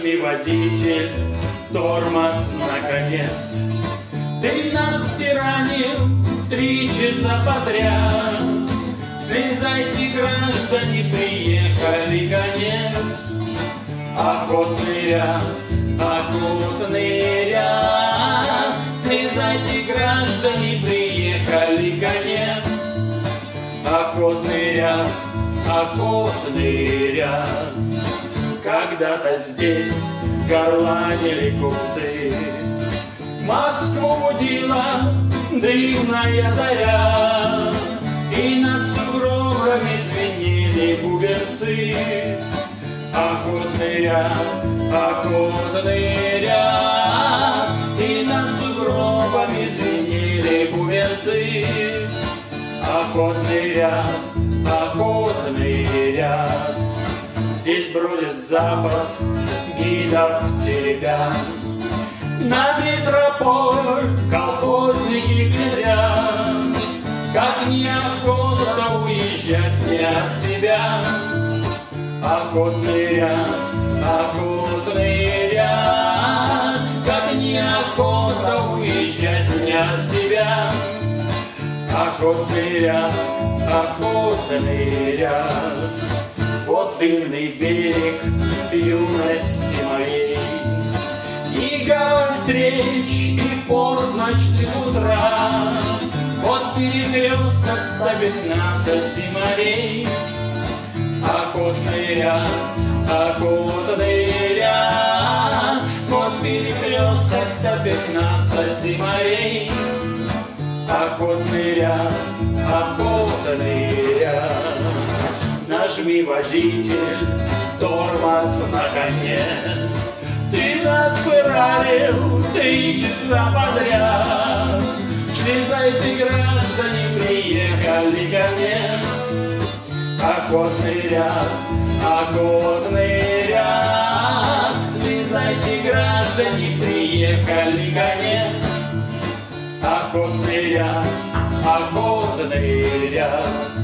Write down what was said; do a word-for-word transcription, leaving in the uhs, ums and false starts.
Нажми, водитель, тормоз, наконец. Ты нас тиранил три часа подряд. Слезайте, граждане, приехали конец. Охотный ряд, охотный ряд. Слезайте, граждане, приехали конец. Охотный ряд, охотный ряд. Когда-то здесь горланили купцы, Москву будила дымная заря, и над сугробами звенели бубенцы. Охотный ряд, охотный ряд, и над сугробами звенели бубенцы. Охотный ряд, охотный ряд. Здесь бродит запад гидов теребя, на метрополь колхозники глядят. Как неохота уезжать мне от тебя. Охотный ряд, охотный ряд. Как неохота уезжать мне от тебя. Охотный ряд, охотный ряд. Вот дымный берег юности моей, и гавань встреч, и порт ночных утра. Вот перекресток ста пятнадцати морей. Охотный ряд, охотный ряд. Вот перекресток ста пятнадцати морей. Охотный ряд, охотный ряд. Нажми, водитель, тормоз, наконец. Ты нас пыралил три часа подряд. Слезайте, граждане, приехали конец. Охотный ряд, охотный ряд. Слезайте, граждане, приехали конец. Охотный ряд, охотный ряд.